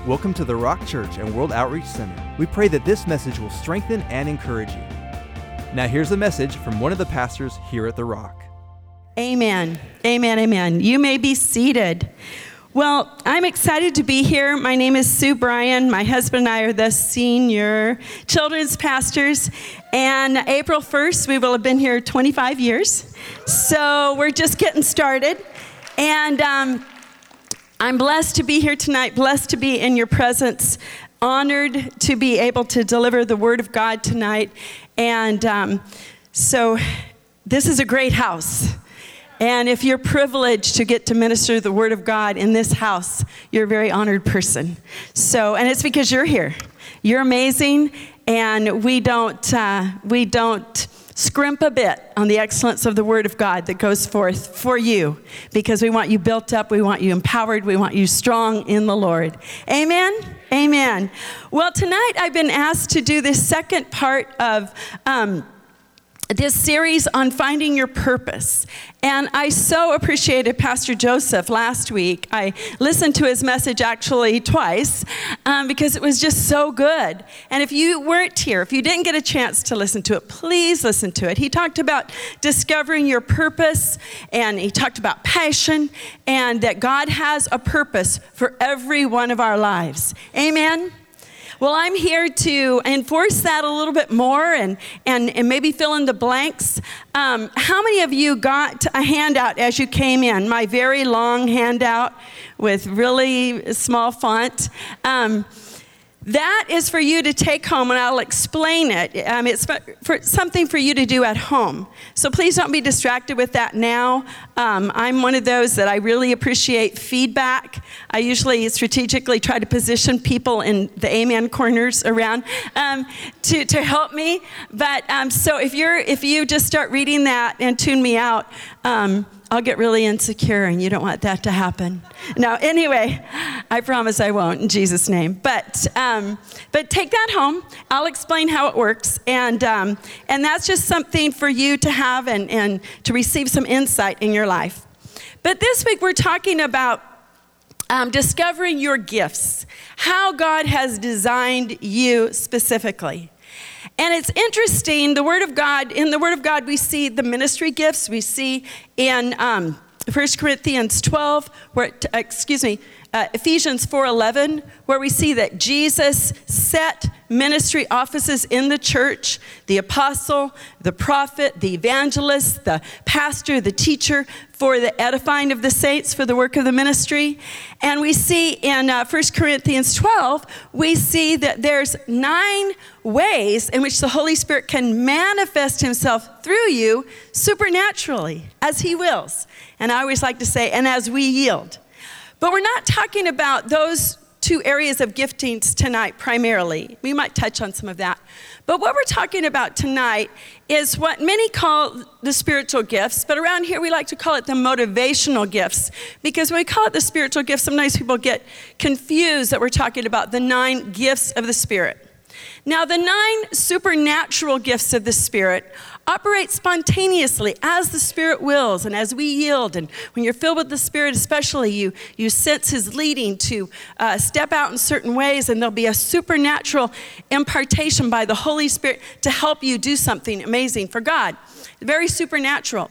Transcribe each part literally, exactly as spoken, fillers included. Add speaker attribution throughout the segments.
Speaker 1: Welcome to the Rock Church and World Outreach Center. We pray that this message will strengthen and encourage you. Now here's a message from one of the pastors here at the Rock.
Speaker 2: Amen. Amen. Amen. You may be seated. Well, I'm excited to be here. My name is Sue Bryan. My husband and I are the senior children's pastors. And April first, we will have been here twenty-five years. So we're just getting started. And um, I'm blessed to be here tonight, blessed to be in your presence, honored to be able to deliver the Word of God tonight. And um, so this is a great house. And if you're privileged to get to minister the Word of God in this house, you're a very honored person. So, and it's because you're here. You're amazing, and we don't uh, we don't scrimp a bit on the excellence of the Word of God that goes forth for you, because we want you built up, we want you empowered, we want you strong in the Lord. Amen? Amen. Well, tonight I've been asked to do this second part of um, this series on finding your purpose. And I so appreciated Pastor Joseph last week. I listened to his message actually twice um, because it was just so good. And if you weren't here, if you didn't get a chance to listen to it, please listen to it. He talked about discovering your purpose, and he talked about passion, and that God has a purpose for every one of our lives. Amen? Well, I'm here to enforce that a little bit more and, and, and maybe fill in the blanks. Um, how many of you got a handout as you came in? My very long handout with really small font. Um, that is for you to take home, and I'll explain it. Um, it's for, for something for you to do at home. So please don't be distracted with that now. Um, I'm one of those that I really appreciate feedback. I usually strategically try to position people in the amen corners around um, to, to help me. But um, so if you're if you just start reading that and tune me out, um, I'll get really insecure, and you don't want that to happen. No, anyway, I promise I won't in Jesus' name. But um, but take that home. I'll explain how it works, and um, and that's just something for you to have and, and to receive some insight in your life. But this week we're talking about um, discovering your gifts, how God has designed you specifically. And it's interesting, the Word of God, in the Word of God, we see the ministry gifts. We see in um, First Corinthians twelve, where, excuse me, uh, Ephesians four eleven, where we see that Jesus set ministry offices in the church: the apostle, the prophet, the evangelist, the pastor, the teacher, for the edifying of the saints, for the work of the ministry. And we see in uh, First Corinthians twelve, we see that there's nine ways in which the Holy Spirit can manifest himself through you supernaturally, as he wills. And I always like to say, and as we yield. But we're not talking about those two areas of giftings tonight primarily. We might touch on some of that. But what we're talking about tonight is what many call the spiritual gifts, but around here we like to call it the motivational gifts, because when we call it the spiritual gifts, sometimes people get confused that we're talking about the nine gifts of the Spirit. Now, the nine supernatural gifts of the Spirit operate spontaneously as the Spirit wills and as we yield. And when you're filled with the Spirit especially, you, you sense his leading to uh, step out in certain ways, and there'll be a supernatural impartation by the Holy Spirit to help you do something amazing for God. Very supernatural.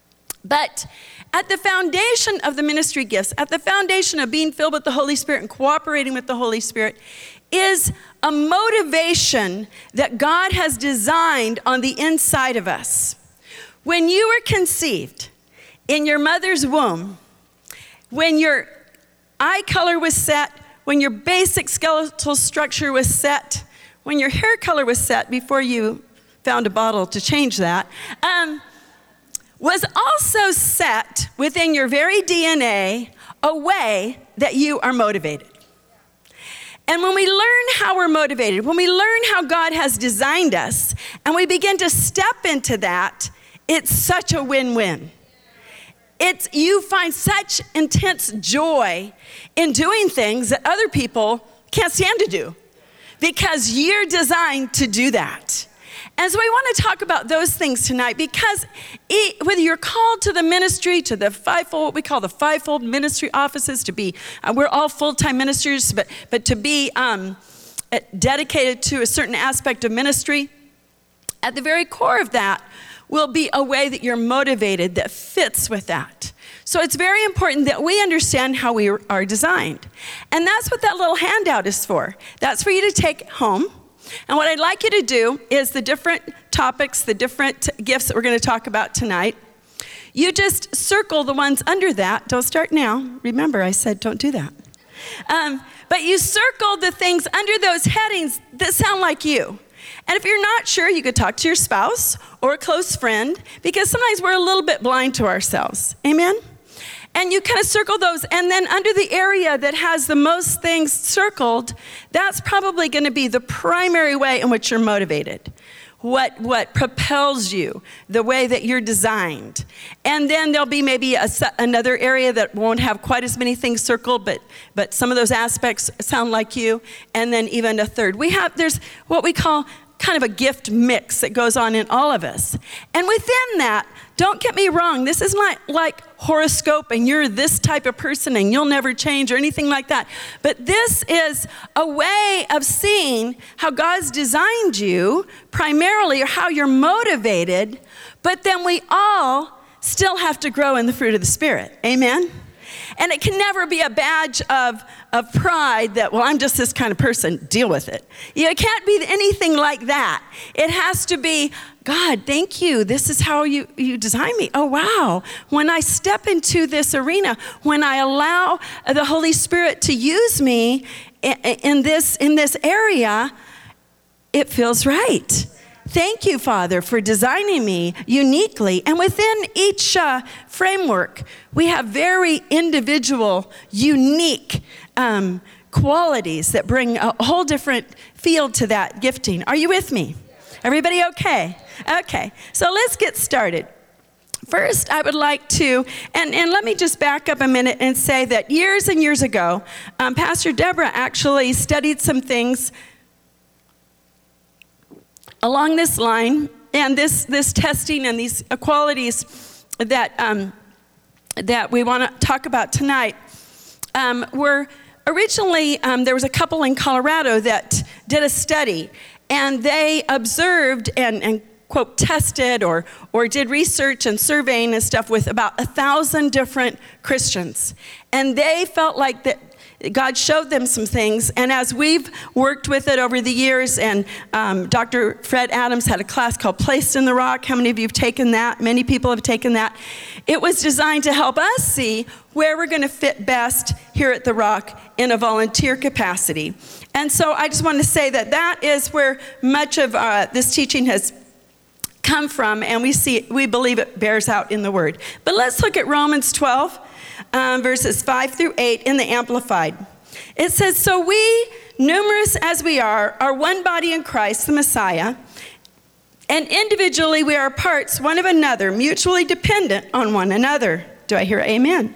Speaker 2: But at the foundation of the ministry gifts, at the foundation of being filled with the Holy Spirit and cooperating with the Holy Spirit, is a motivation that God has designed on the inside of us. When you were conceived in your mother's womb, when your eye color was set, when your basic skeletal structure was set, when your hair color was set before you found a bottle to change that, um, was also set within your very D N A a way that you are motivated. And when we learn how we're motivated, when we learn how God has designed us, and we begin to step into that, it's such a win-win. It's, you find such intense joy in doing things that other people can't stand to do, because you're designed to do that. And so we want to talk about those things tonight because it, whether you're called to the ministry, to the fivefold, what we call the fivefold ministry offices, to be, uh, we're all full-time ministers, but, but to be um, dedicated to a certain aspect of ministry, at the very core of that will be a way that you're motivated that fits with that. So it's very important that we understand how we are designed. And that's what that little handout is for. That's for you to take home. And what I'd like you to do is the different topics, the different gifts that we're going to talk about tonight. You just circle the ones under that. Don't start now. Remember, I said don't do that. Um, but you circle the things under those headings that sound like you. And if you're not sure, you could talk to your spouse or a close friend, because sometimes we're a little bit blind to ourselves. Amen? And you kind of circle those, and then under the area that has the most things circled, that's probably going to be the primary way in which you're motivated. What, what propels you, the way that you're designed. And then there'll be maybe a, another area that won't have quite as many things circled, but, but some of those aspects sound like you, and then even a third. We have, there's what we call kind of a gift mix that goes on in all of us. And within that, don't get me wrong, this is not like horoscope and you're this type of person and you'll never change or anything like that. But this is a way of seeing how God's designed you primarily, or how you're motivated, but then we all still have to grow in the fruit of the Spirit. Amen? And it can never be a badge of, of pride that, well, I'm just this kind of person, deal with it. You know, it can't be anything like that. It has to be, God, thank you. This is how you, you design me. Oh, wow. When I step into this arena, when I allow the Holy Spirit to use me in, in this, in this area, it feels right. Thank you, Father, for designing me uniquely. And within each uh, framework, we have very individual, unique um, qualities that bring a whole different field to that gifting. Are you with me? Everybody okay? Okay, so let's get started. First, I would like to, and, and let me just back up a minute and say that years and years ago, um, Pastor Deborah actually studied some things along this line, and this, this testing and these qualities that, um, that we want to talk about tonight um, were originally, um, there was a couple in Colorado that did a study, and they observed and, and quote, tested or, or did research and surveying and stuff with about a thousand different Christians. And they felt like that God showed them some things, and as we've worked with it over the years, and um, Doctor Fred Adams had a class called Placed in the Rock. How many of you have taken that? Many people have taken that. It was designed to help us see where we're going to fit best here at the Rock in a volunteer capacity. And so I just want to say that that is where much of uh, this teaching has come from, and we see, we believe it bears out in the Word. But let's look at Romans twelve. Um, verses five through eight in the Amplified. It says, so we, numerous as we are, are one body in Christ, the Messiah, and individually we are parts one of another, mutually dependent on one another. Do I hear amen?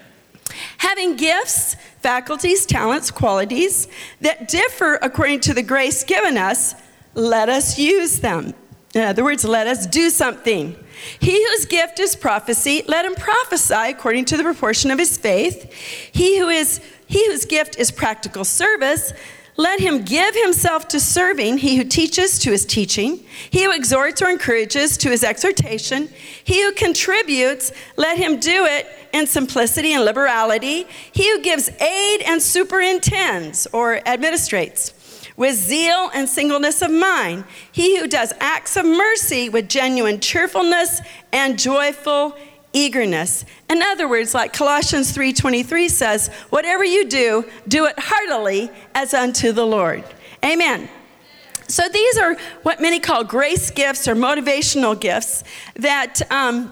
Speaker 2: Having gifts, faculties, talents, qualities that differ according to the grace given us, let us use them. In other words, let us do something. He whose gift is prophecy, let him prophesy according to the proportion of his faith. He who is he whose gift is practical service, let him give himself to serving. He who teaches, to his teaching. He who exhorts or encourages, to his exhortation. He who contributes, let him do it in simplicity and liberality. He who gives aid and superintends or administrates with zeal and singleness of mind. He who does acts of mercy with genuine cheerfulness and joyful eagerness. In other words, like Colossians three twenty-three says, whatever you do, do it heartily as unto the Lord. Amen. So these are what many call grace gifts or motivational gifts that, um,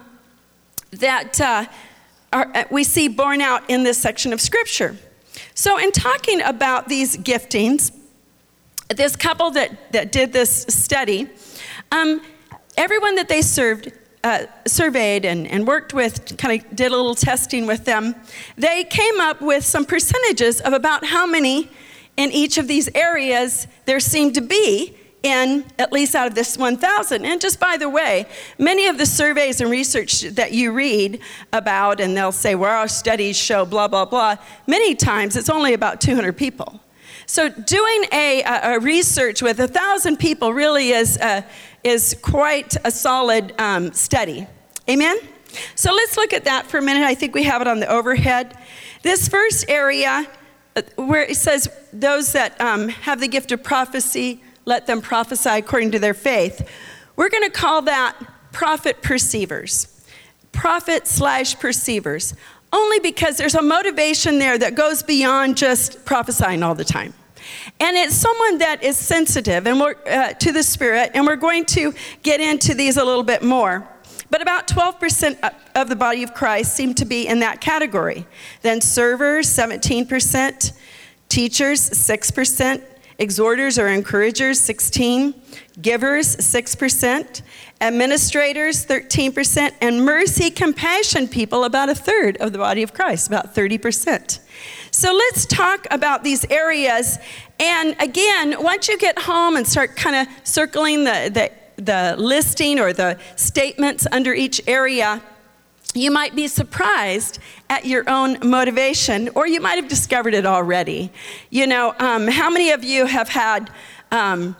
Speaker 2: that uh, are, we see borne out in this section of Scripture. So in talking about these giftings, this couple that, that did this study, um, everyone that they served, uh, surveyed and, and worked with, kind of did a little testing with them, they came up with some percentages of about how many in each of these areas there seemed to be in, at least out of this one thousand. And just by the way, many of the surveys and research that you read about, and they'll say, well, our studies show blah, blah, blah, many times it's only about two hundred people. So doing a, a research with a thousand people really is, uh, is quite a solid um, study. Amen? So let's look at that for a minute. I think we have it on the overhead. This first area where it says, those that um, have the gift of prophecy, let them prophesy according to their faith. We're going to call that prophet perceivers. Prophet slash perceivers. Only because there's a motivation there that goes beyond just prophesying all the time. And it's someone that is sensitive and we're, uh, to the Spirit, and we're going to get into these a little bit more. But about twelve percent of the body of Christ seem to be in that category. Then servers, seventeen percent. Teachers, six percent. Exhorters or encouragers, sixteen. Givers, six percent. Administrators, thirteen percent. And mercy, compassion people, about a third of the body of Christ, about thirty percent. So let's talk about these areas. And again, once you get home and start kind of circling the, the the listing or the statements under each area, you might be surprised at your own motivation, or you might have discovered it already. You know, um, how many of you have had um,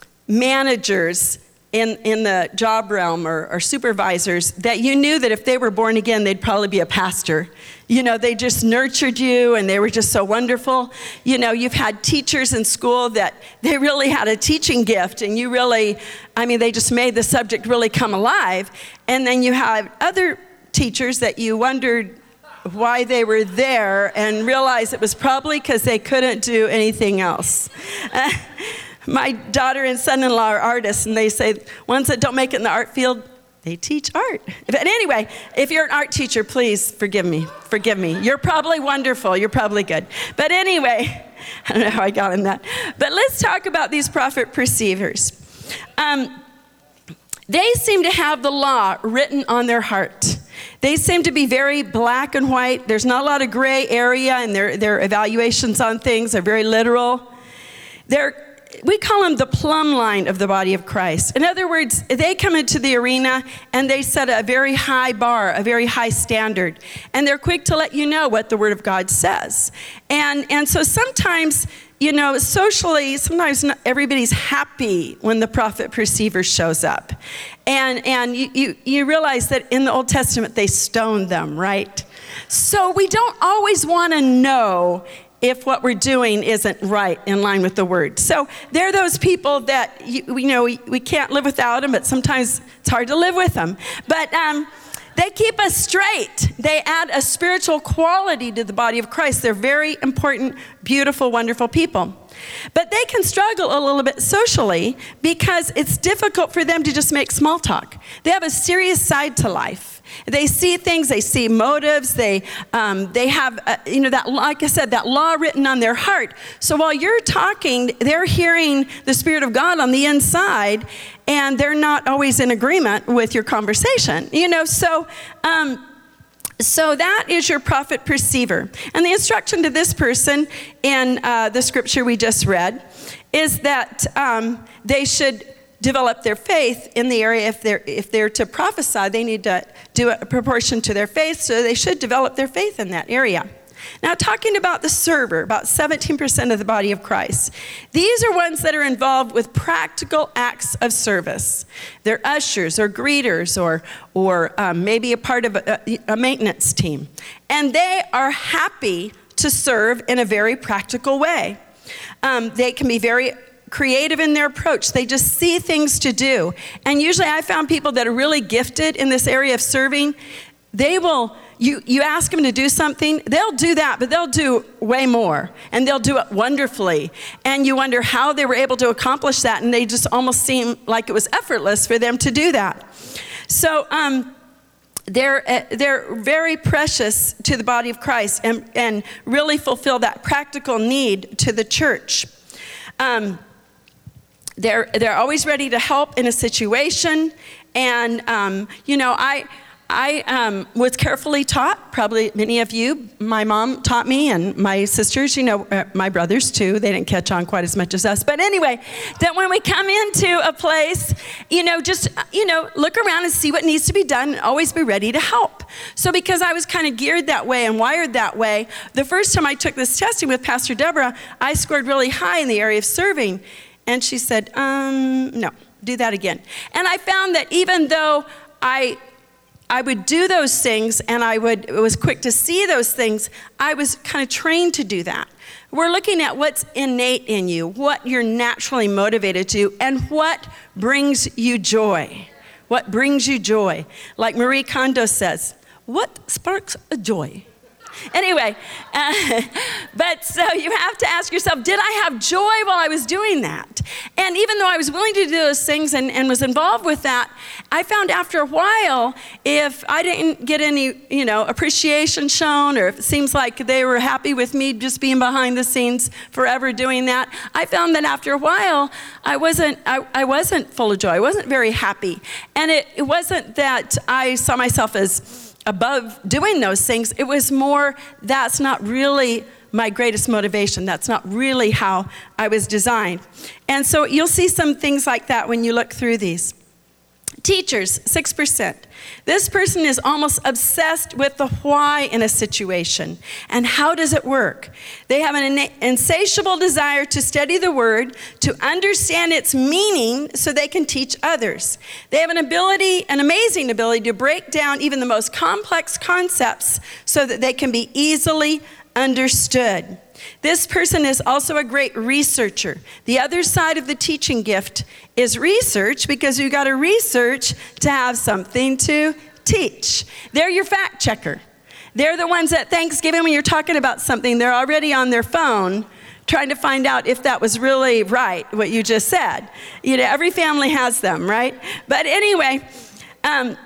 Speaker 2: managers in, in the job realm or, or supervisors that you knew that if they were born again, they'd probably be a pastor? You know, they just nurtured you and they were just so wonderful. You know, you've had teachers in school that they really had a teaching gift and you really, I mean, they just made the subject really come alive. And then you have other teachers that you wondered why they were there and realized it was probably because they couldn't do anything else. Uh, my daughter and son-in-law are artists, and they say ones that don't make it in the art field, they teach art. But anyway, if you're an art teacher, please forgive me. Forgive me. You're probably wonderful. You're probably good. But anyway, I don't know how I got in that. But let's talk about these prophet perceivers. Um, they seem to have the law written on their heart. They seem to be very black and white. There's not a lot of gray area, and their, their evaluations on things are very literal. They're We call them the plumb line of the body of Christ. In other words, they come into the arena and they set a very high bar, a very high standard. And they're quick to let you know what the Word of God says. And, and so sometimes, you know, socially, sometimes not everybody's happy when the prophet perceiver shows up. And, and you, you, you realize that in the Old Testament, they stoned them, right? So we don't always want to know if what we're doing isn't right in line with the Word. So they're those people that, you, we know we, we can't live without them, but sometimes it's hard to live with them. But um, they keep us straight. They add a spiritual quality to the body of Christ. They're very important, beautiful, wonderful people. But they can struggle a little bit socially because it's difficult for them to just make small talk. They have a serious side to life. They see things, they see motives, they um, they have, uh, you know, that, like I said, that law written on their heart. So while you're talking, they're hearing the Spirit of God on the inside, and they're not always in agreement with your conversation. You know, so... Um, So that is your prophet perceiver. And the instruction to this person in uh, the scripture we just read is that um, they should develop their faith in the area. If they're, if they're to prophesy, they need to do a proportion to their faith, so they should develop their faith in that area. Now, talking about the server, about seventeen percent of the body of Christ. These are ones that are involved with practical acts of service. They're ushers or greeters or, or um, maybe a part of a, a maintenance team. And they are happy to serve in a very practical way. Um, they can be very creative in their approach. They just see things to do. And usually I found people that are really gifted in this area of serving, they will... You, you ask them to do something, they'll do that, but they'll do way more, and they'll do it wonderfully. And you wonder how they were able to accomplish that, and they just almost seem like it was effortless for them to do that. So um, they're, uh, they're very precious to the body of Christ and, and really fulfill that practical need to the church. Um, they're, they're always ready to help in a situation, and, um, you know, I... I um, was carefully taught, probably many of you. My mom taught me, and my sisters, you know, uh, my brothers too. They didn't catch on quite as much as us. But anyway, that when we come into a place, you know, just, you know, look around and see what needs to be done and always be ready to help. So because I was kind of geared that way and wired that way, the first time I took this testing with Pastor Deborah, I scored really high in the area of serving. And she said, um, no, do that again. And I found that even though I... I would do those things, and I would was quick to see those things, I was kind of trained to do that. We're looking at what's innate in you, what you're naturally motivated to, and what brings you joy. What brings you joy. Like Marie Kondo says, what sparks a joy? Anyway, uh, but so you have to ask yourself, did I have joy while I was doing that? And even though I was willing to do those things and, and was involved with that, I found after a while, if I didn't get any, you know, appreciation shown, or if it seems like they were happy with me just being behind the scenes forever doing that, I found that after a while, I wasn't, I, I wasn't full of joy. I wasn't very happy. And it, it wasn't that I saw myself as above doing those things. It was more, that's not really my greatest motivation. That's not really how I was designed. And so you'll see some things like that when you look through these. Teachers, six percent. This person is almost obsessed with the why in a situation and how does it work. They have an insatiable desire to study the word, to understand its meaning so they can teach others. They have an ability, an amazing ability to break down even the most complex concepts so that they can be easily understood. This person is also a great researcher. The other side of the teaching gift is research, because you got to research to have something to teach. They're your fact checker. They're the ones at Thanksgiving when you're talking about something, they're already on their phone trying to find out if that was really right, what you just said. You know, every family has them, right? But anyway, um,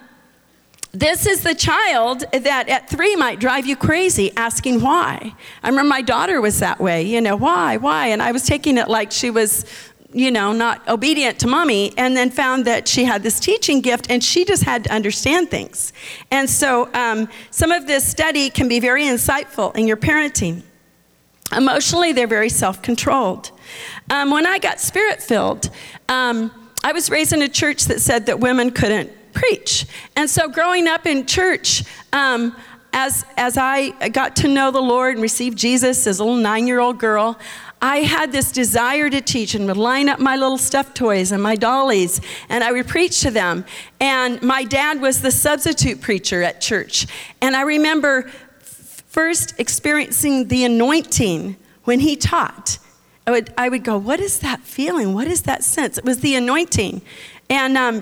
Speaker 2: this is the child that at three might drive you crazy asking why. I remember my daughter was that way, you know, why, why? And I was taking it like she was, you know, not obedient to mommy, and then found that she had this teaching gift and she just had to understand things. And so um, some of this study can be very insightful in your parenting. Emotionally, they're very self-controlled. Um, when I got spirit-filled, um, I was raised in a church that said that women couldn't preach. And so growing up in church, um, as, as I got to know the Lord and received Jesus as a little nine-year-old girl, I had this desire to teach and would line up my little stuffed toys and my dollies, and I would preach to them. And my dad was the substitute preacher at church. And I remember first experiencing the anointing when he taught. I would, I would go, what is that feeling? What is that sense? It was the anointing. And um,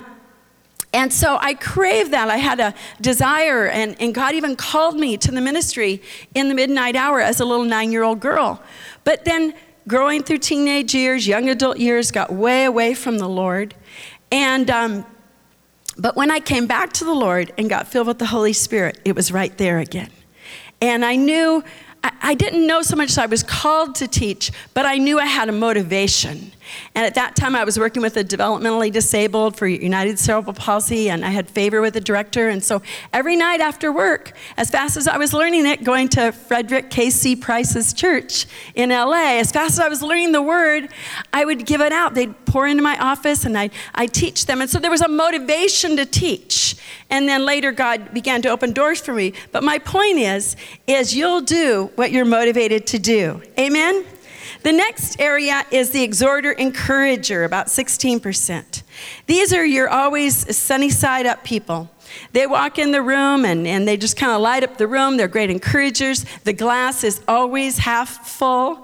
Speaker 2: And so I craved that. I had a desire, and, and God even called me to the ministry in the midnight hour as a little nine-year-old girl. But then growing through teenage years, young adult years, got way away from the Lord. And um, but when I came back to the Lord and got filled with the Holy Spirit, it was right there again. And I knew, I, I didn't know so much as I was called to teach, but I knew I had a motivation. And at that time, I was working with the developmentally disabled for United Cerebral Palsy, and I had favor with the director. And so every night after work, as fast as I was learning it, going to Frederick K C Price's church in L A, as fast as I was learning the word, I would give it out. They'd pour into my office, and I'd, I'd teach them. And so there was a motivation to teach. And then later, God began to open doors for me. But my point is, is you'll do what you're motivated to do. Amen? The next area is the exhorter encourager, about sixteen percent. These are your always sunny side up people. They walk in the room and, and they just kind of light up the room. They're great encouragers. The glass is always half full.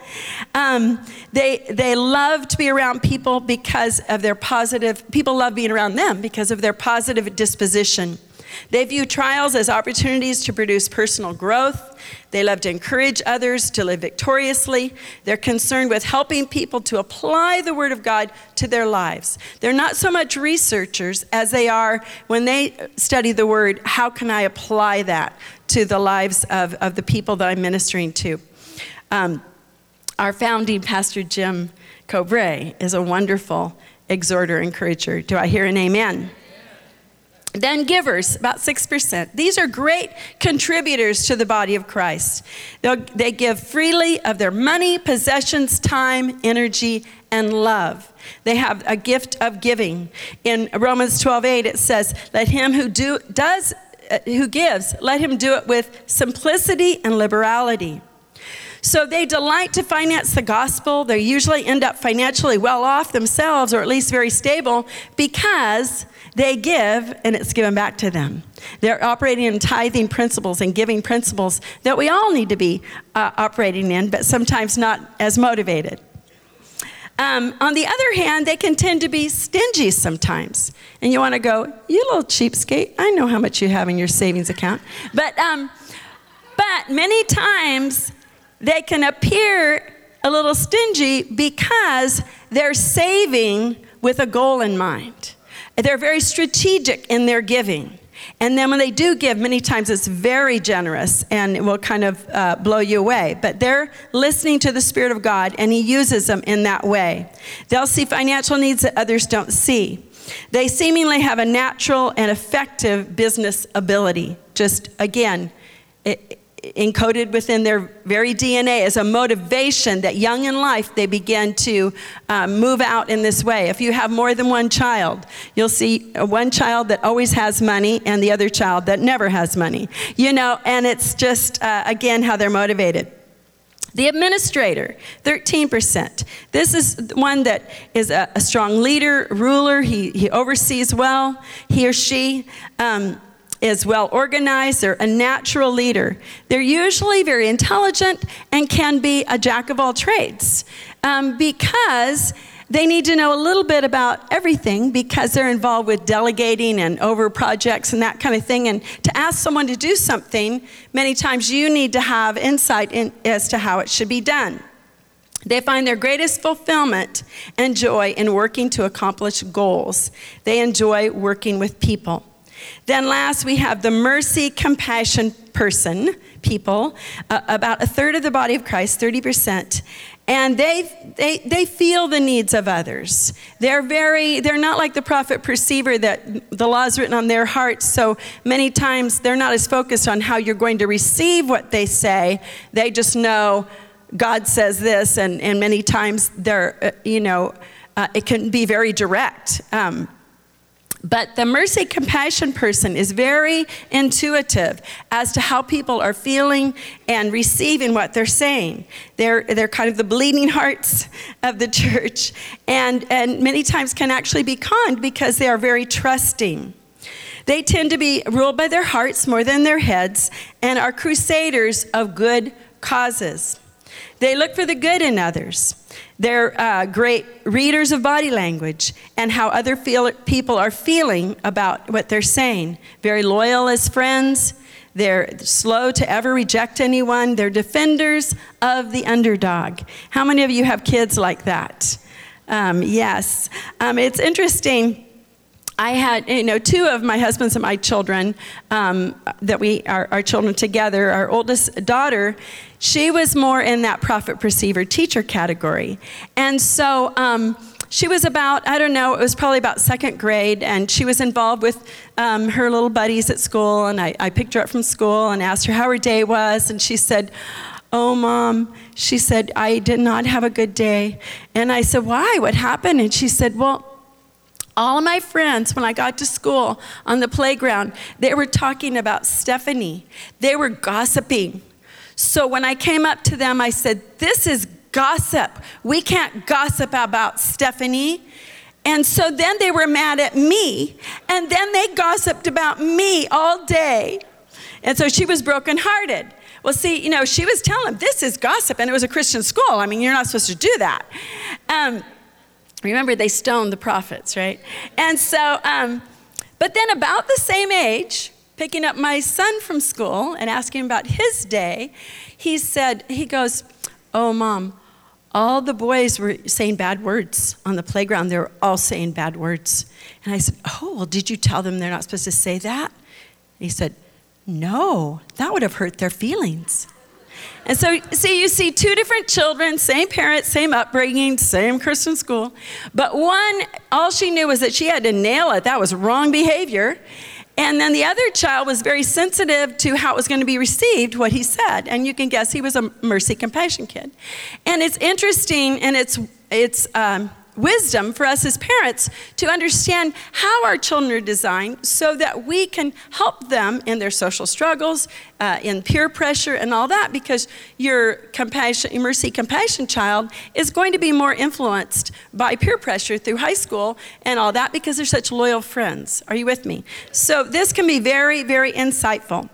Speaker 2: Um, they, they love to be around people because of their positive, people love being around them because of their positive disposition. They view trials as opportunities to produce personal growth. They love to encourage others to live victoriously. They're concerned with helping people to apply the Word of God to their lives. They're not so much researchers as they are, when they study the Word, how can I apply that to the lives of, of the people that I'm ministering to? Um, our founding pastor, Jim Cobrae, is a wonderful exhorter, encourager. Do I hear an amen? Then givers, about six percent. These are great contributors to the body of Christ. They'll, they give freely of their money, possessions, time, energy, and love. They have a gift of giving. In Romans twelve eight, it says, let him who do does, uh, who gives, let him do it with simplicity and liberality. So they delight to finance the gospel. They usually end up financially well off themselves, or at least very stable, because they give and it's given back to them. They're operating in tithing principles and giving principles that we all need to be uh, operating in, but sometimes not as motivated. Um, on the other hand, they can tend to be stingy sometimes. And you want to go, you little cheapskate, I know how much you have in your savings account. But, um, but many times they can appear a little stingy because they're saving with a goal in mind. They're very strategic in their giving. And then when they do give, many times it's very generous and it will kind of uh, blow you away. But they're listening to the Spirit of God, and He uses them in that way. They'll see financial needs that others don't see. They seemingly have a natural and effective business ability. Just, again, it, encoded within their very D N A as a motivation that young in life they begin to um, move out in this way. If you have more than one child, you'll see one child that always has money and the other child that never has money. You know, and it's just, uh, again, how they're motivated. The administrator, thirteen percent. This is one that is a, a strong leader, ruler. He, he oversees well, he or she. Um, is well organized. They're a natural leader. They're usually very intelligent and can be a jack of all trades um, because they need to know a little bit about everything because they're involved with delegating and over projects and that kind of thing. And to ask someone to do something, many times you need to have insight in, as to how it should be done. They find their greatest fulfillment and joy in working to accomplish goals. They enjoy working with people. Then last, we have the mercy, compassion person, people, uh, about a third of the body of Christ, thirty percent. And they, they, they feel the needs of others. They're very, they're not like the prophet perceiver that the law is written on their hearts. So many times they're not as focused on how you're going to receive what they say. They just know God says this, and, and many times they're, uh, you know, uh, it can be very direct. Um, But the mercy compassion person is very intuitive as to how people are feeling and receiving what they're saying. They're, they're kind of the bleeding hearts of the church, and, and many times can actually be conned because they are very trusting. They tend to be ruled by their hearts more than their heads and are crusaders of good causes. They look for the good in others. They're uh, great readers of body language and how other feel, people are feeling about what they're saying. Very loyal as friends. They're slow to ever reject anyone. They're defenders of the underdog. How many of you have kids like that? Um, yes. Um, it's interesting. I had, you know, two of my husband's and my children, um, that we, our, our children together, our oldest daughter, she was more in that prophet, perceiver, teacher category. And so um, she was about, I don't know, it was probably about second grade, and she was involved with um, her little buddies at school, and I, I picked her up from school and asked her how her day was, and she said, "Oh, Mom," she said, "I did not have a good day." And I said, "Why? What happened?" And she said, "Well, all of my friends, when I got to school on the playground, they were talking about Stephanie. They were gossiping. So when I came up to them, I said, 'This is gossip. We can't gossip about Stephanie.' And so then they were mad at me, and then they gossiped about me all day." And so she was brokenhearted. Well, see, you know, she was telling them, this is gossip, and it was a Christian school. I mean, you're not supposed to do that. Um, Remember, they stoned the prophets, right? And so, um, but then about the same age, picking up my son from school and asking about his day, he said, he goes, "Oh, Mom, all the boys were saying bad words on the playground. They were all saying bad words." And I said, "Oh, well, did you tell them they're not supposed to say that?" And he said, "No, that would have hurt their feelings." And so, see, you see two different children, same parents, same upbringing, same Christian school. But one, all she knew was that she had to nail it. That was wrong behavior. And then the other child was very sensitive to how it was going to be received, what he said. And you can guess he was a mercy compassion kid. And it's interesting, and it's it's um, wisdom for us as parents to understand how our children are designed so that we can help them in their social struggles, uh, in peer pressure and all that, because your compassion, your mercy compassion child is going to be more influenced by peer pressure through high school and all that because they're such loyal friends. Are you with me? So this can be very, very insightful.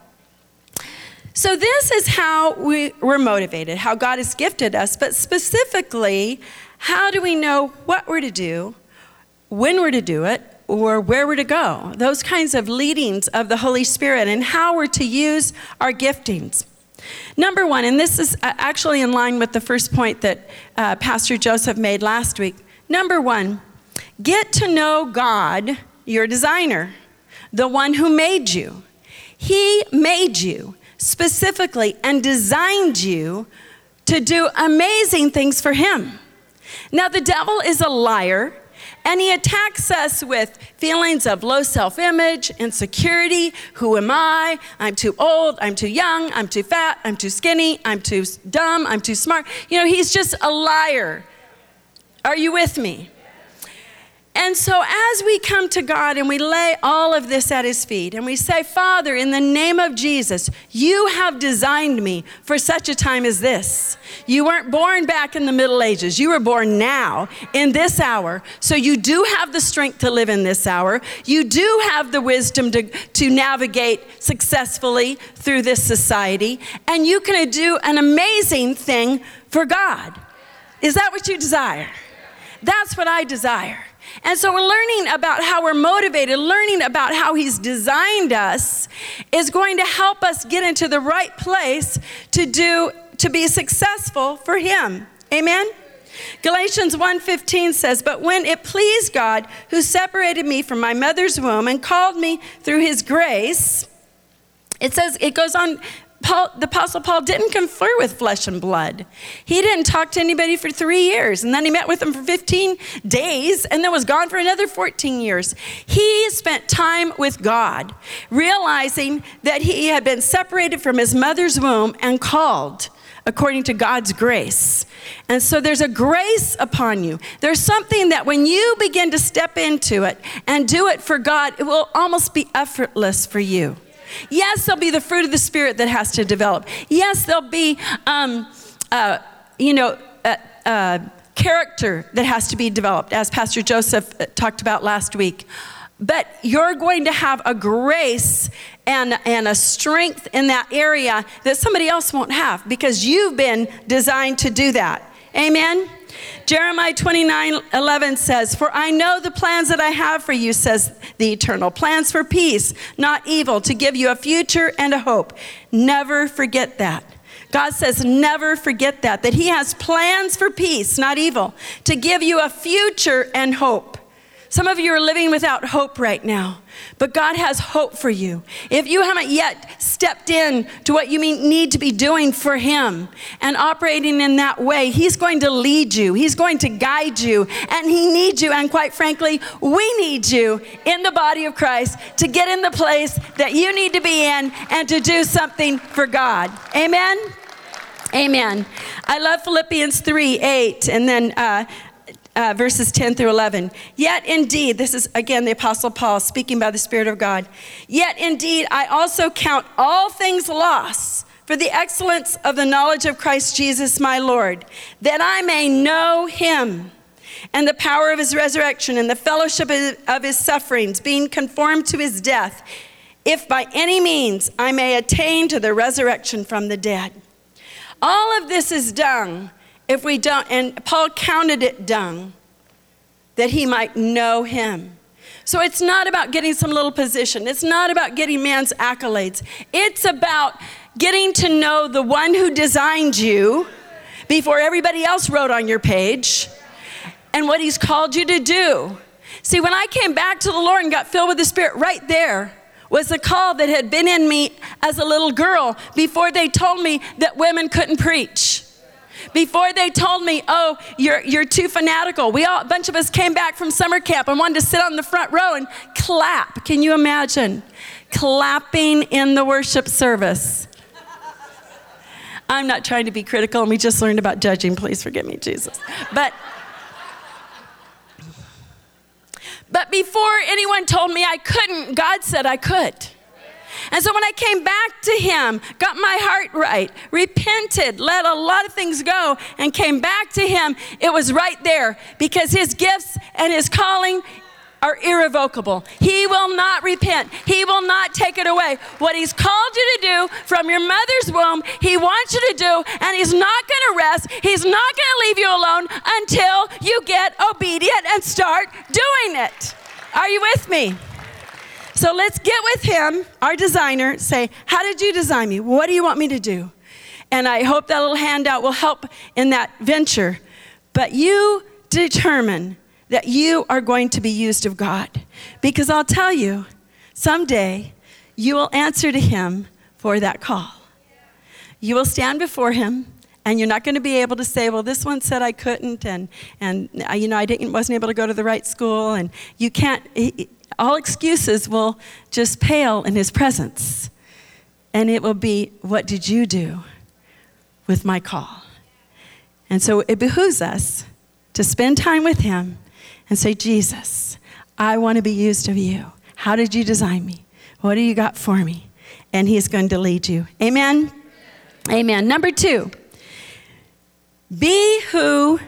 Speaker 2: So this is how we were motivated, how God has gifted us, but specifically, how do we know what we're to do, when we're to do it, or where we're to go? Those kinds of leadings of the Holy Spirit and how we're to use our giftings. Number one, and this is actually in line with the first point that uh, Pastor Joseph made last week. Number one, get to know God, your designer, the one who made you. He made you specifically and designed you to do amazing things for him. Now, the devil is a liar, and he attacks us with feelings of low self-image, insecurity. Who am I? I'm too old. I'm too young. I'm too fat. I'm too skinny. I'm too dumb. I'm too smart. You know, he's just a liar. Are you with me? And so as we come to God and we lay all of this at his feet and we say, Father, in the name of Jesus, you have designed me for such a time as this. You weren't born back in the Middle Ages. You were born now in this hour. So you do have the strength to live in this hour. You do have the wisdom to, to navigate successfully through this society. And you can do an amazing thing for God. Is that what you desire? That's what I desire. And so we're learning about how we're motivated, learning about how he's designed us is going to help us get into the right place to do, to be successful for him. Amen? Galatians one fifteen says, but when it pleased God who separated me from my mother's womb and called me through his grace, it says, it goes on, Paul, the Apostle Paul didn't confer with flesh and blood. He didn't talk to anybody for three years. And then he met with them for fifteen days and then was gone for another fourteen years. He spent time with God, realizing that he had been separated from his mother's womb and called according to God's grace. And so there's a grace upon you. There's something that when you begin to step into it and do it for God, it will almost be effortless for you. Yes, there'll be the fruit of the Spirit that has to develop. Yes, there'll be, um, uh, you know, uh, uh, character that has to be developed, as Pastor Joseph talked about last week. But you're going to have a grace and, and a strength in that area that somebody else won't have because you've been designed to do that. Amen? Jeremiah twenty-nine eleven says, for I know the plans that I have for you, says the Eternal, plans for peace, not evil, to give you a future and a hope. Never forget that. God says, never forget that, that he has plans for peace, not evil, to give you a future and hope. Some of you are living without hope right now, but God has hope for you. If you haven't yet stepped in to what you need to be doing for him and operating in that way, he's going to lead you. He's going to guide you, and he needs you. And quite frankly, we need you in the body of Christ to get in the place that you need to be in and to do something for God. Amen? Amen. I love Philippians three eight, and then uh, Uh, verses ten through eleven. Yet indeed, this is again the Apostle Paul speaking by the Spirit of God. Yet indeed, I also count all things loss for the excellence of the knowledge of Christ Jesus my Lord, that I may know him and the power of his resurrection and the fellowship of his sufferings, being conformed to his death, if by any means I may attain to the resurrection from the dead. All of this is dung. If we don't, and Paul counted it dung, that he might know him. So it's not about getting some little position. It's not about getting man's accolades. It's about getting to know the one who designed you before everybody else wrote on your page and what he's called you to do. See, when I came back to the Lord and got filled with the Spirit, right there was the call that had been in me as a little girl before they told me that women couldn't preach. Before they told me, oh, you're you're too fanatical. We all, a bunch of us came back from summer camp and wanted to sit on the front row and clap. Can you imagine? Clapping in the worship service. I'm not trying to be critical, and we just learned about judging. Please forgive me, Jesus. But, but before anyone told me I couldn't, God said I could. And so when I came back to him, got my heart right, repented, let a lot of things go, and came back to him, it was right there, because his gifts and his calling are irrevocable. He will not repent. He will not take it away. What he's called you to do from your mother's womb, he wants you to do, and he's not going to rest. He's not going to leave you alone until you get obedient and start doing it. Are you with me? So let's get with him, our designer, say, how did you design me? What do you want me to do? And I hope that little handout will help in that venture. But you determine that you are going to be used of God. Because I'll tell you, someday you will answer to him for that call. You will stand before him, and you're not going to be able to say, well, this one said I couldn't, and, and you know, I didn't, wasn't able to go to the right school, and you can't, he, all excuses will just pale in his presence. And it will be, what did you do with my call? And so it behooves us to spend time with him and say, Jesus, I want to be used of you. How did you design me? What do you got for me? And he's going to lead you. Amen? Amen. Number two, be who,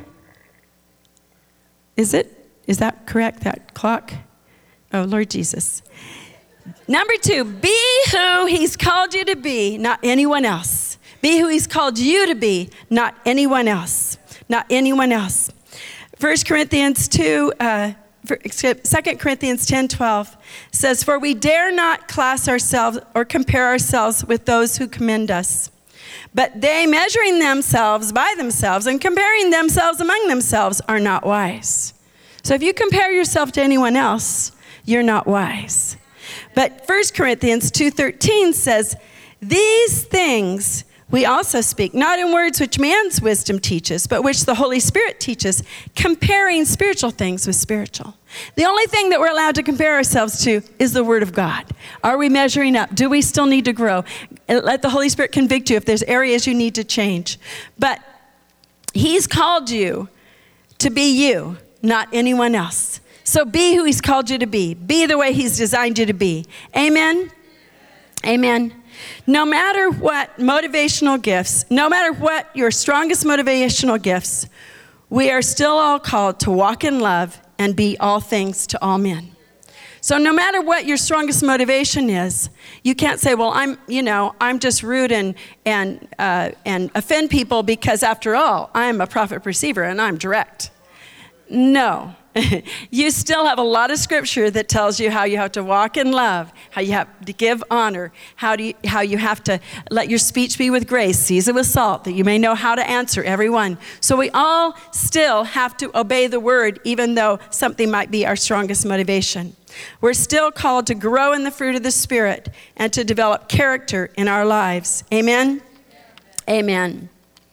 Speaker 2: is it? Is that correct, that clock? Oh, Lord Jesus. Number two, be who he's called you to be, not anyone else. Be who he's called you to be, not anyone else. Not anyone else. First Corinthians two, uh, Second Corinthians ten twelve says, for we dare not class ourselves or compare ourselves with those who commend us. But they, measuring themselves by themselves and comparing themselves among themselves, are not wise. So if you compare yourself to anyone else, you're not wise. But First Corinthians two thirteen says, these things we also speak, not in words which man's wisdom teaches, but which the Holy Spirit teaches, comparing spiritual things with spiritual. The only thing that we're allowed to compare ourselves to is the Word of God. Are we measuring up? Do we still need to grow? Let the Holy Spirit convict you if there's areas you need to change. But he's called you to be you, not anyone else. So be who he's called you to be. Be the way he's designed you to be. Amen? Amen. No matter what motivational gifts, no matter what your strongest motivational gifts, we are still all called to walk in love and be all things to all men. So no matter what your strongest motivation is, you can't say, well, I'm, you know, I'm just rude and and uh, and offend people because after all, I'm a prophet perceiver and I'm direct. No. You still have a lot of scripture that tells you how you have to walk in love, how you have to give honor, how do you, how you have to let your speech be with grace, season with salt, that you may know how to answer everyone. So we all still have to obey the word, even though something might be our strongest motivation. We're still called to grow in the fruit of the Spirit and to develop character in our lives. Amen? Amen.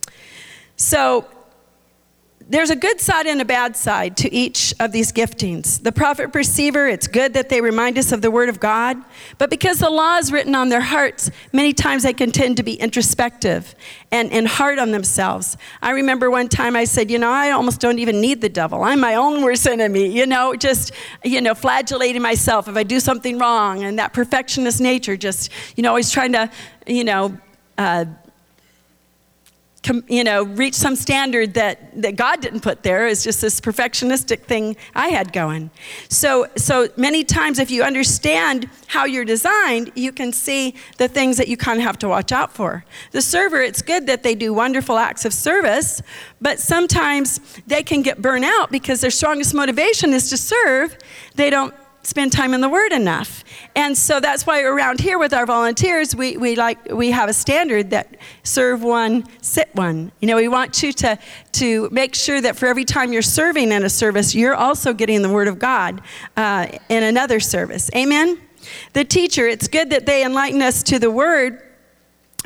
Speaker 2: So there's a good side and a bad side to each of these giftings. The prophet perceiver, it's good that they remind us of the word of God, but because the law is written on their hearts, many times they can tend to be introspective and, and hard on themselves. I remember one time I said, you know, I almost don't even need the devil. I'm my own worst enemy, you know, just, you know, flagellating myself if I do something wrong, and that perfectionist nature just, you know, always trying to, you know, uh, you know, reach some standard that, that God didn't put there. It's just this perfectionistic thing I had going. So, so many times if you understand how you're designed, you can see the things that you kind of have to watch out for. The server, it's good that they do wonderful acts of service, but sometimes they can get burnt out because their strongest motivation is to serve. They don't spend time in the Word enough. And so that's why around here with our volunteers, we, we like we have a standard that serve one, sit one. You know, we want you to, to make sure that for every time you're serving in a service, you're also getting the Word of God uh, in another service. Amen? The teacher, it's good that they enlighten us to the Word,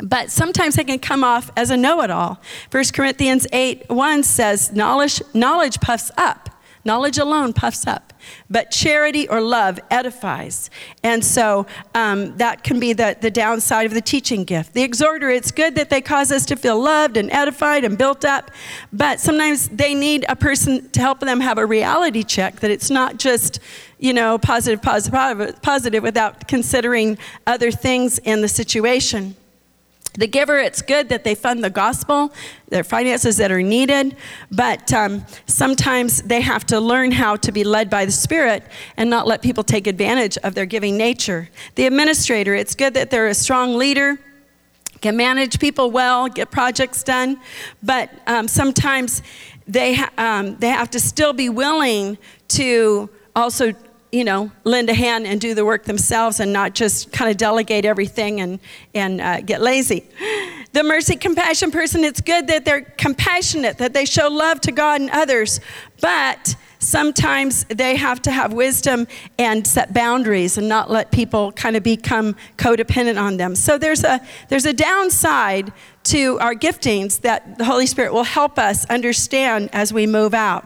Speaker 2: but sometimes they can come off as a know-it-all. First Corinthians eight one says, knowledge, knowledge puffs up. Knowledge alone puffs up, but charity or love edifies. And so um, that can be the, the downside of the teaching gift. The exhorter, it's good that they cause us to feel loved and edified and built up, but sometimes they need a person to help them have a reality check, that it's not just, you know, positive, positive, positive without considering other things in the situation. The giver, it's good that they fund the gospel, their finances that are needed, but um, sometimes they have to learn how to be led by the Spirit and not let people take advantage of their giving nature. The administrator, it's good that they're a strong leader, can manage people well, get projects done, but um, sometimes they, ha- um, they have to still be willing to also, you know, lend a hand and do the work themselves and not just kind of delegate everything and, and uh, get lazy. The mercy, compassion person, it's good that they're compassionate, that they show love to God and others, but sometimes they have to have wisdom and set boundaries and not let people kind of become codependent on them. So there's a, there's a downside to our giftings that the Holy Spirit will help us understand as we move out.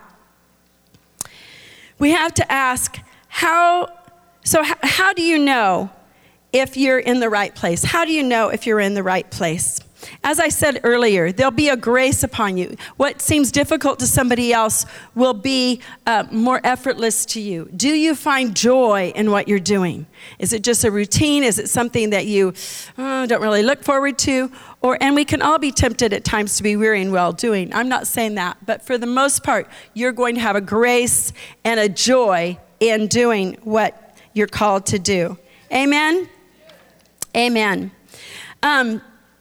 Speaker 2: We have to ask, How, so how, how do you know if you're in the right place? How do you know if you're in the right place? As I said earlier, there'll be a grace upon you. What seems difficult to somebody else will be uh, more effortless to you. Do you find joy in what you're doing? Is it just a routine? Is it something that you uh, don't really look forward to? Or, and we can all be tempted at times to be weary in well-doing. I'm not saying that, but for the most part, you're going to have a grace and a joy in doing what you're called to do. Amen? Amen. Um,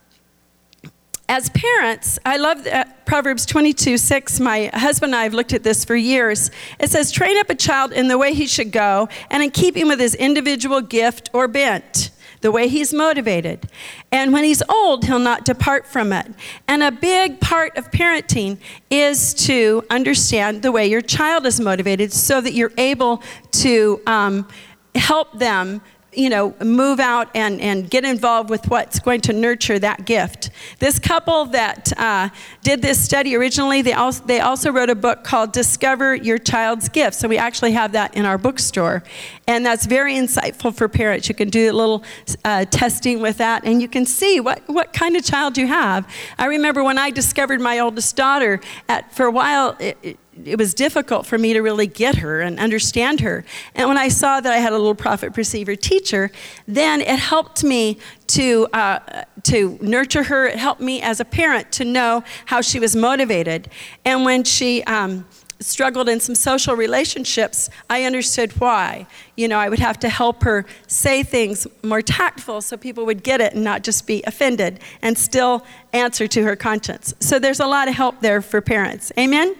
Speaker 2: as parents, I love uh, Proverbs twenty-two six. My husband and I have looked at this for years. It says, train up a child in the way he should go, and in keeping with his individual gift or bent, the way he's motivated. And when he's old, he'll not depart from it. And a big part of parenting is to understand the way your child is motivated so that you're able to um, help them, you know, move out and, and get involved with what's going to nurture that gift. This couple that uh, did this study originally, they also, they also wrote a book called Discover Your Child's Gift. So we actually have that in our bookstore. And that's very insightful for parents. You can do a little uh, testing with that, and you can see what, what kind of child you have. I remember when I discovered my oldest daughter, at, for a while, it, it, it was difficult for me to really get her and understand her. And when I saw that I had a little prophet perceiver teacher, then it helped me to uh, to nurture her. It helped me as a parent to know how she was motivated. And when she um, struggled in some social relationships, I understood why. You know, I would have to help her say things more tactful so people would get it and not just be offended and still answer to her conscience. So there's a lot of help there for parents. Amen?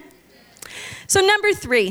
Speaker 2: So number three,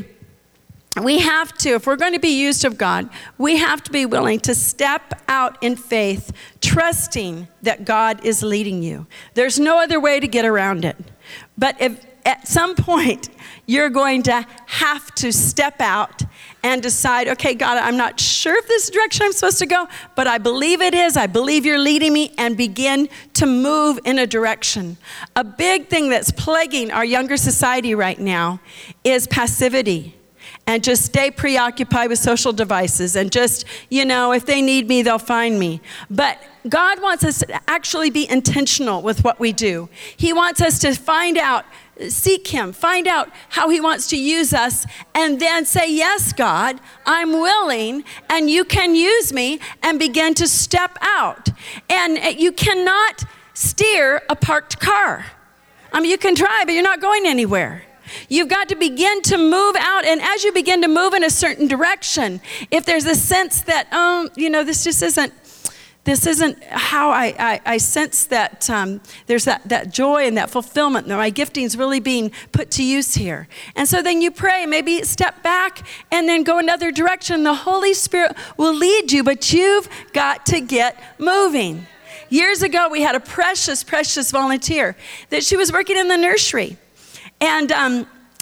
Speaker 2: we have to, if we're going to be used of God, we have to be willing to step out in faith, trusting that God is leading you. There's no other way to get around it. But if at some point you're going to have to step out and decide, okay, God, I'm not sure if this is the direction I'm supposed to go, but I believe it is. I believe you're leading me, and begin to move in a direction. A big thing that's plaguing our younger society right now is passivity. And just stay preoccupied with social devices and just, you know, if they need me, they'll find me. But God wants us to actually be intentional with what we do. He wants us to find out, seek him, find out how he wants to use us, and then say, yes, God, I'm willing, and you can use me, and begin to step out. And you cannot steer a parked car. I mean, you can try, but you're not going anywhere. You've got to begin to move out, and as you begin to move in a certain direction, if there's a sense that, oh, you know, this just isn't, this isn't how I, I, I sense that um, there's that, that joy and that fulfillment, that my gifting's really being put to use here. And so then you pray, maybe step back and then go another direction. The Holy Spirit will lead you, but you've got to get moving. Years ago, we had a precious, precious volunteer that she was working in the nursery. And um,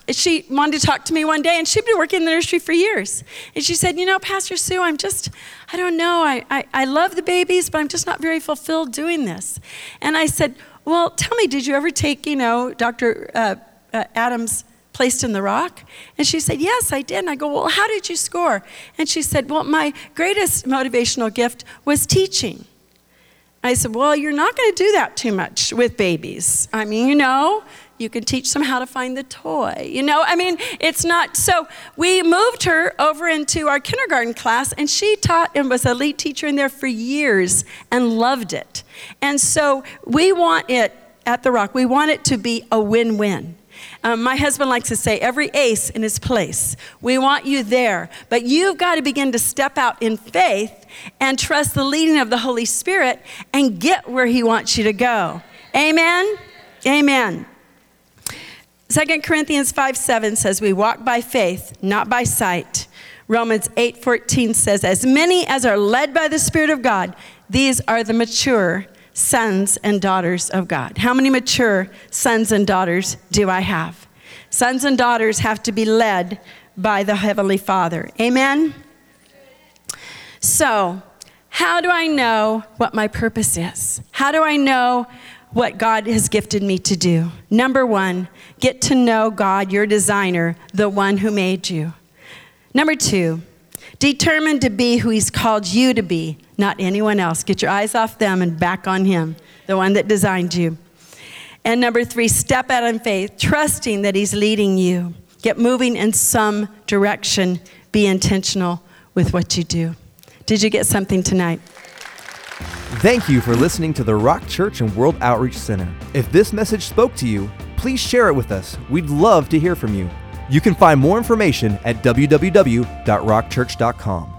Speaker 2: she wanted to talk to me one day, and she'd been working in the nursery for years. And she said, you know, Pastor Sue, I'm just, I don't know, I, I, I love the babies, but I'm just not very fulfilled doing this. And I said, well, tell me, did you ever take, you know, Doctor Uh, uh, Adams' Placed in the Rock? And she said, yes, I did. And I go, well, how did you score? And she said, well, my greatest motivational gift was teaching. I said, well, you're not going to do that too much with babies. I mean, you know, you can teach them how to find the toy. You know, I mean, it's not. So we moved her over into our kindergarten class, and she taught and was a lead teacher in there for years and loved it. And so we want it at the Rock, we want it to be a win-win. Um, my husband likes to say, every ace in his place. We want you there. But you've got to begin to step out in faith and trust the leading of the Holy Spirit and get where he wants you to go. Amen? Amen. Second Corinthians five seven says, we walk by faith, not by sight. Romans eight fourteen says, as many as are led by the Spirit of God, these are the mature sons and daughters of God. How many mature sons and daughters do I have? Sons and daughters have to be led by the Heavenly Father. Amen? So, how do I know what my purpose is? How do I know what God has gifted me to do? Number one, get to know God, your designer, the one who made you. Number two, determined to be who he's called you to be, not anyone else. Get your eyes off them and back on him, the one that designed you. And number three, step out in faith, trusting that he's leading you. Get moving in some direction. Be intentional with what you do. Did you get something tonight?
Speaker 1: Thank you for listening to the Rock Church and World Outreach Center. If this message spoke to you, please share it with us. We'd love to hear from you. You can find more information at w w w dot rock church dot com.